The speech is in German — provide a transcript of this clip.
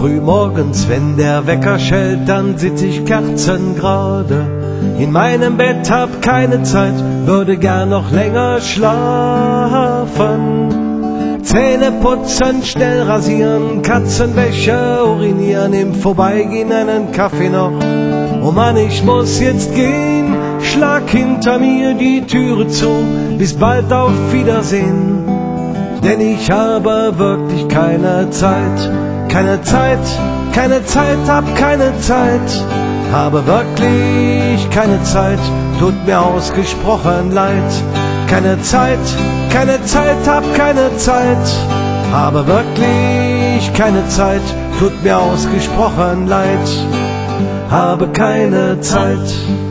Frühmorgens, wenn der Wecker schellt, dann sitz ich kerzengerade in meinem Bett, hab keine Zeit, würde gern noch länger schlafen. Zähne putzen, schnell rasieren, Katzenwäsche urinieren, im Vorbeigehen einen Kaffee noch. Oh Mann, ich muss jetzt gehen, schlag hinter mir die Türe zu, bis bald, auf Wiedersehen. Denn ich habe wirklich keine Zeit, keine Zeit, keine Zeit, hab keine Zeit. Habe wirklich keine Zeit, tut mir ausgesprochen leid. Keine Zeit, keine Zeit, hab keine Zeit. Habe wirklich keine Zeit, tut mir ausgesprochen leid. Habe keine Zeit.